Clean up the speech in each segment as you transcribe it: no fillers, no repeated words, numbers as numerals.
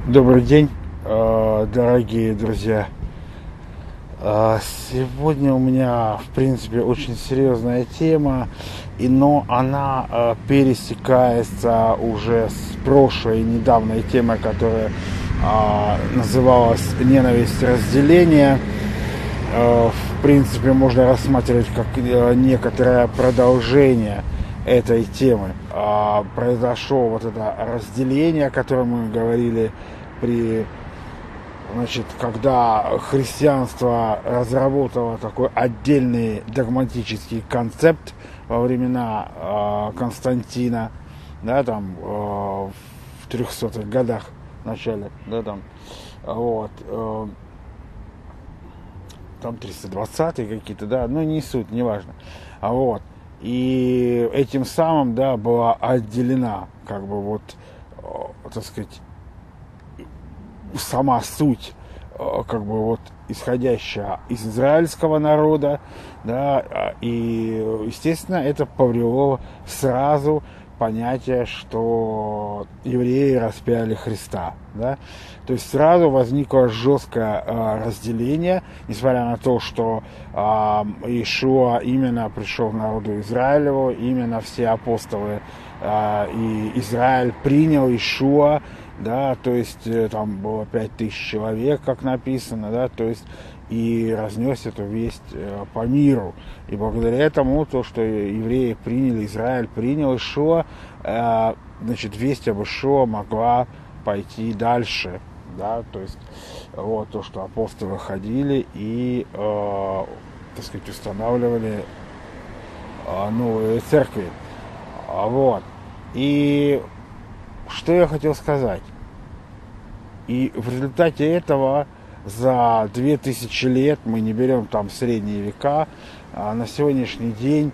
Добрый день, дорогие друзья. Сегодня у меня, в принципе, очень серьезная тема, но она пересекается уже с прошлой недавней темой, которая называлась «Ненависть разделения». В принципе, можно рассматривать как некоторое продолжение этой темы. Произошло вот это разделение, о котором мы говорили когда христианство разработало такой отдельный догматический концепт во времена Константина, да, там в 300-х годах в начале, да, там 320-е какие-то, да, ну не суть, неважно. И этим самым, да, была отделена, так сказать, сама суть, исходящая из израильского народа, да, и, естественно, это повело сразу понятие, что евреи распяли Христа, да, то есть сразу возникло жесткое разделение, несмотря на то, что Иешуа именно пришел к народу Израилеву, именно все апостолы и Израиль принял Иешуа, да, то есть там было 5000 человек, как написано, да, то есть и разнес эту весть по миру. И благодаря этому, то, что евреи приняли, Израиль принял Иешуа, весть об Иешуа могла пойти дальше, да, то есть вот то, что апостолы ходили и, так сказать, устанавливали новые церкви, И что я хотел сказать? И в результате этого за 2000 лет, мы не берем там средние века, на сегодняшний день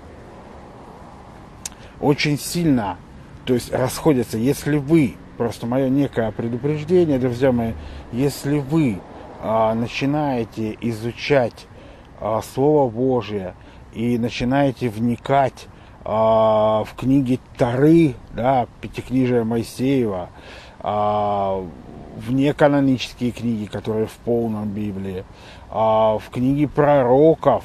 очень сильно, то есть расходятся. Если вы, просто мое некое предупреждение, друзья мои, если вы начинаете изучать Слово Божие и начинаете вникать в книги Торы, да, Пятикнижие Моисеева, в неканонические книги, которые в полном Библии, в книги пророков,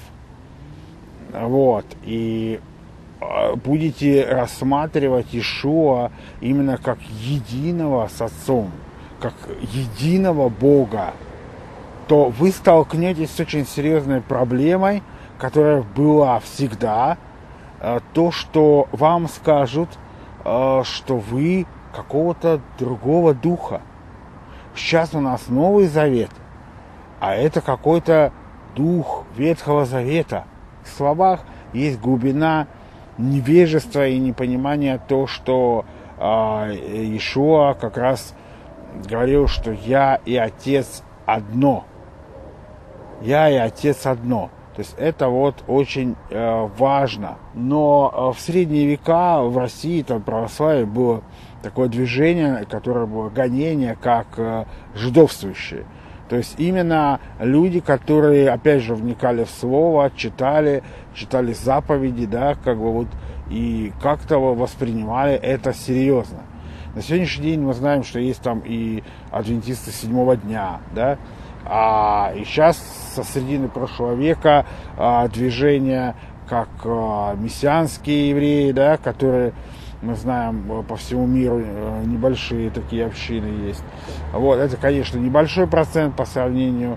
и будете рассматривать Иешуа именно как единого с Отцом, как единого Бога, то вы столкнетесь с очень серьезной проблемой, которая была всегда, то, что вам скажут, что вы какого-то другого духа. Сейчас у нас Новый Завет, а это какой-то дух Ветхого Завета. В словах есть глубина невежества и непонимания то, что Иешуа как раз говорил, что я и Отец одно. Я и Отец одно. То есть это вот очень важно. Но в средние века в России, там, православие, было такое движение, которое было гонение как жидовствующие. То есть именно люди, которые, опять же, вникали в слово, читали заповеди, да, и как-то воспринимали это серьезно. На сегодняшний день мы знаем, что есть там и адвентисты седьмого дня, да, и сейчас со середины прошлого века движения как мессианские евреи, да, которые, мы знаем, по всему миру небольшие такие общины есть. Это, конечно, небольшой процент по сравнению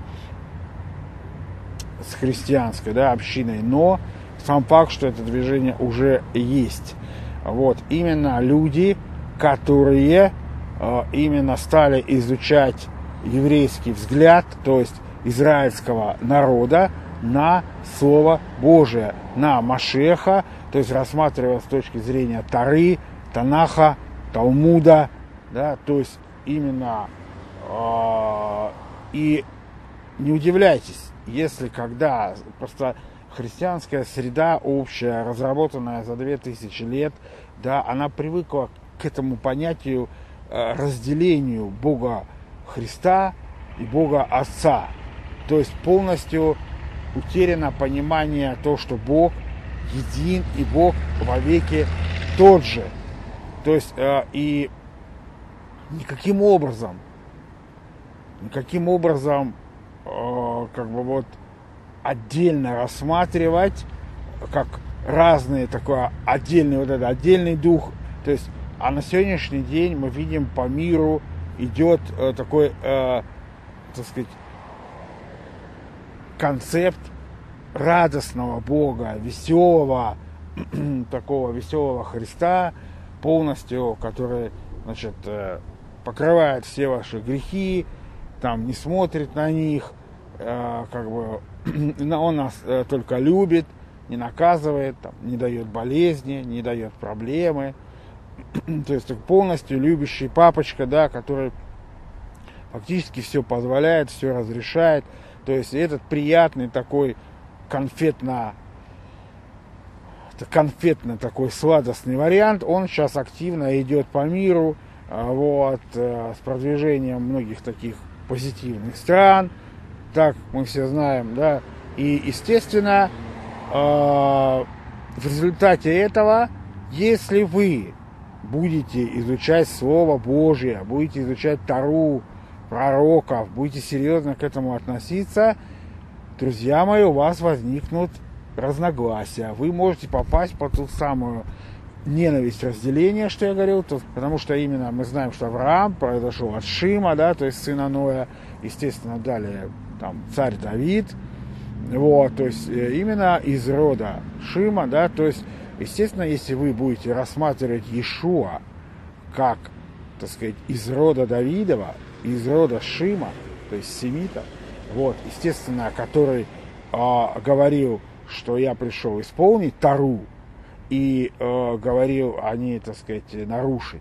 с христианской, да, общиной, но сам факт, что это движение уже есть. Именно люди, которые именно стали изучать еврейский взгляд, то есть израильского народа, на Слово Божие, на Машеха, то есть рассматривая с точки зрения Торы, Танаха, Талмуда, да, то есть именно и не удивляйтесь, если когда просто христианская среда общая, разработанная за 2000 лет, да, она привыкла к этому понятию разделению Бога Христа и Бога Отца. То есть полностью утеряно понимание того, что Бог един и Бог вовеки тот же. То есть и никаким образом никаким образом как бы вот отдельно рассматривать, как разные, такой отдельный, вот этот отдельный дух. То есть, а на сегодняшний день мы видим по миру идет такой, так сказать, концепт радостного Бога, веселого, такого веселого Христа, полностью, который, значит, покрывает все ваши грехи, там не смотрит на них, как бы он нас только любит, не наказывает, там, не дает болезни, не дает проблемы. То есть полностью любящий папочка, да, который фактически все позволяет, все разрешает. То есть этот приятный такой конфетно такой сладостный вариант, он сейчас активно идет по миру, вот, с продвижением многих таких позитивных стран, так мы все знаем, да, и, естественно, в результате этого, если вы будете изучать Слово Божье, будете изучать Тору, пророков, будете серьезно к этому относиться, друзья мои, у вас возникнут разногласия. Вы можете попасть под ту самую ненависть, разделение, что я говорил, потому что именно мы знаем, что Авраам произошел от Шима, да, то есть сына Ноя, естественно, далее там царь Давид, вот, то есть именно из рода Шима, да, то есть, естественно, если вы будете рассматривать Иешуа как, так сказать, из рода Давидова, из рода Шима, то есть семита, вот, естественно, который говорил, что я пришел исполнить Тору, и говорил о ней, так сказать, нарушить.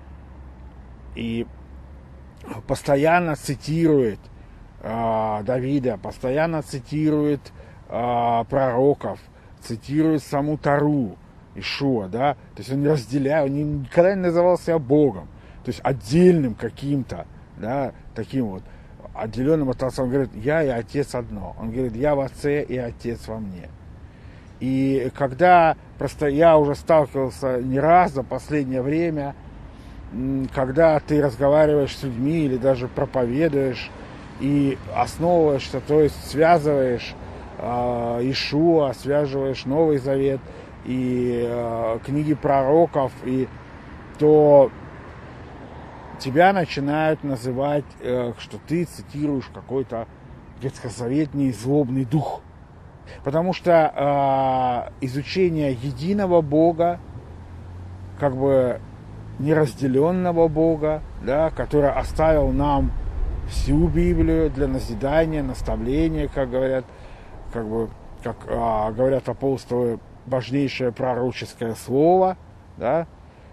И постоянно цитирует Давида, постоянно цитирует пророков, цитирует саму Тору, Иешуа, да, то есть он не разделяет, он никогда не называл себя Богом, то есть отдельным каким-то, да, таким вот отделенным от Отца. Он говорит, я и Отец одно. Он говорит, я в Отце и Отец во мне. И когда просто я уже сталкивался не раз за последнее время, когда ты разговариваешь с людьми или даже проповедуешь и основываешься, то есть связываешь Иешуа, связываешь Новый Завет и книги пророков, и то тебя начинают называть, что ты цитируешь какой-то ветхозаветный злобный дух. Потому что изучение единого Бога, как бы неразделенного Бога, да, который оставил нам всю Библию для назидания, наставления, как говорят, как бы, как говорят апостолы, важнейшее пророческое слово, да,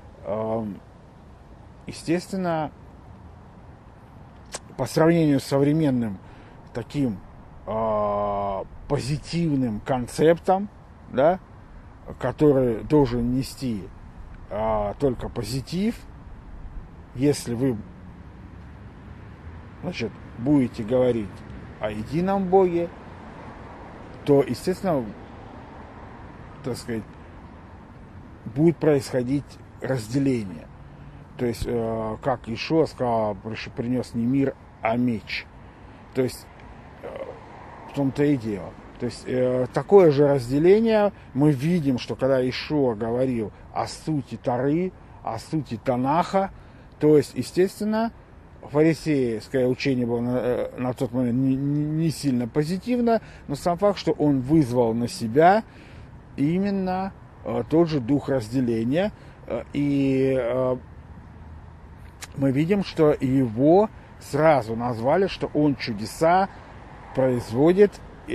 естественно, по сравнению с современным таким позитивным концептом, да, который должен нести только позитив, если вы, значит, будете говорить о едином Боге, то, естественно, так сказать, будет происходить разделение. То есть, как Иешуа сказал, принес не мир, а меч. То есть, в том-то и дело. То есть, такое же разделение мы видим, что когда Иешуа говорил о сути Торы, о сути Танаха, то есть, естественно, фарисейское учение было на тот момент не сильно позитивно, но сам факт, что он вызвал на себя именно тот же дух разделения, и мы видим, что его сразу назвали, что он чудеса производит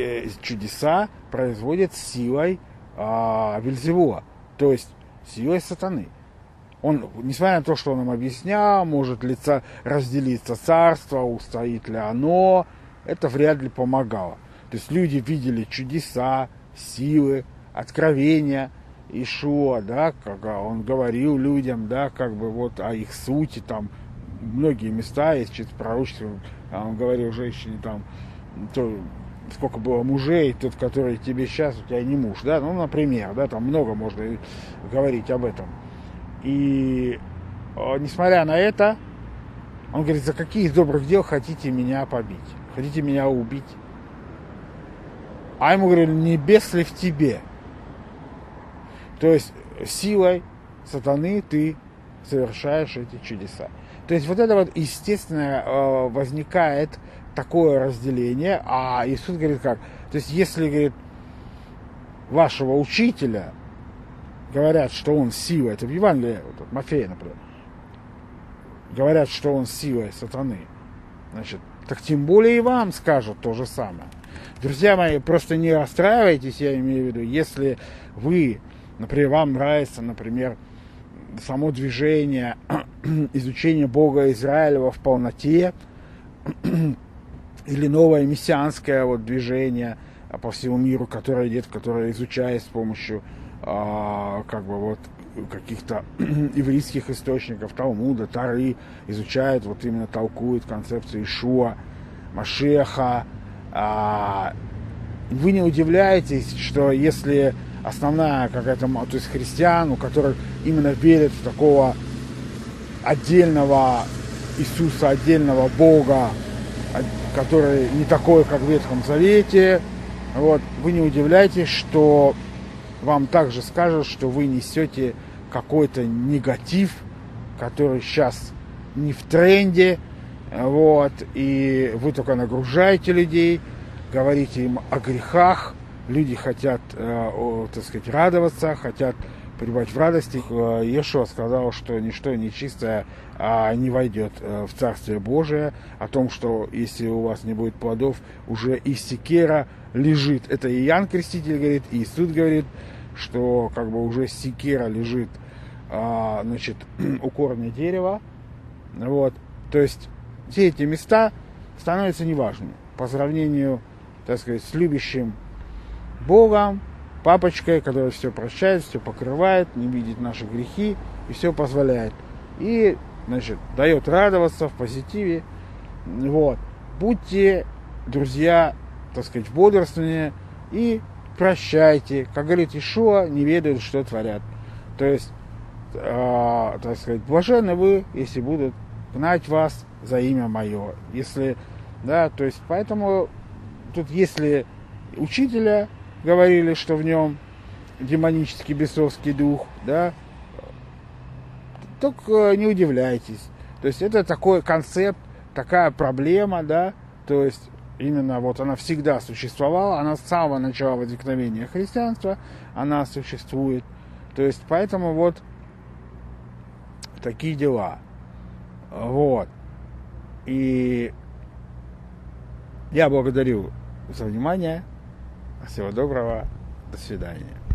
силой Вельзевула, то есть силой сатаны. Он, несмотря на то, что он им объяснял, может ли разделиться царство, устоит ли оно, это вряд ли помогало. То есть люди видели чудеса, силы, откровения Иешуа, да, когда он говорил людям, да, как бы вот о их сути, там многие места есть, через пророчество, он говорил женщине там, то, сколько было мужей, тот, который тебе сейчас, у тебя не муж, да, ну, например, да, там много можно говорить об этом. И несмотря на это, Он говорит, за какие из добрых дел хотите меня побить? Хотите меня убить? А ему говорили, небес ли в тебе? То есть силой сатаны ты совершаешь эти чудеса. То есть вот это вот естественно возникает такое разделение, а Иисус говорит как? То есть если, говорит, вашего учителя говорят, что он сила, это в Евангелии, вот, от Матфея, например, говорят, что он силой сатаны, значит, так тем более и вам скажут то же самое. Друзья мои, просто не расстраивайтесь, я имею в виду, если вы, например, вам нравится, например, само движение изучения Бога Израилева в полноте, или новое мессианское вот движение по всему миру, которое идет, которое изучает с помощью как бы вот каких-то еврейских источников, Талмуда, Торы, изучает, вот именно толкует концепцию Ишуа, Машеха. Вы не удивляетесь, что если основная какая-то, то есть христиан, у которых именно верят в такого отдельного Иисуса, отдельного Бога, который не такой, как в Ветхом Завете, вот, вы не удивляйтесь, что вам также скажут, что вы несете какой-то негатив, который сейчас не в тренде, вот, и вы только нагружаете людей, говорите им о грехах, люди хотят, так сказать, радоваться, хотят пребывать в радости. Иешуа сказал, что ничто нечистое не войдет в Царствие Божие, о том, что если у вас не будет плодов, уже и секера лежит. Это и Иоанн Креститель говорит, и Иисус говорит, что как бы уже секера лежит, значит, у корня дерева. Вот. То есть все эти места становятся неважными по сравнению, так сказать, с любящим Богом, папочкой, который все прощает, все покрывает, не видит наши грехи и все позволяет. И, значит, дает радоваться в позитиве. Вот. Будьте, друзья, так сказать, в бодрствовании и прощайте. Как говорит Иешуа, не ведают, что творят. То есть, так сказать, блаженны вы, если будут гнать вас за имя мое. Если, да, то есть, поэтому тут, если учителя говорили, что в нем демонический бесовский дух, да, только не удивляйтесь. То есть это такой концепт, такая проблема, да, то есть именно вот она всегда существовала, она с самого начала возникновения христианства, она существует. То есть поэтому вот такие дела. Вот. И я благодарю за внимание. Всего доброго. До свидания.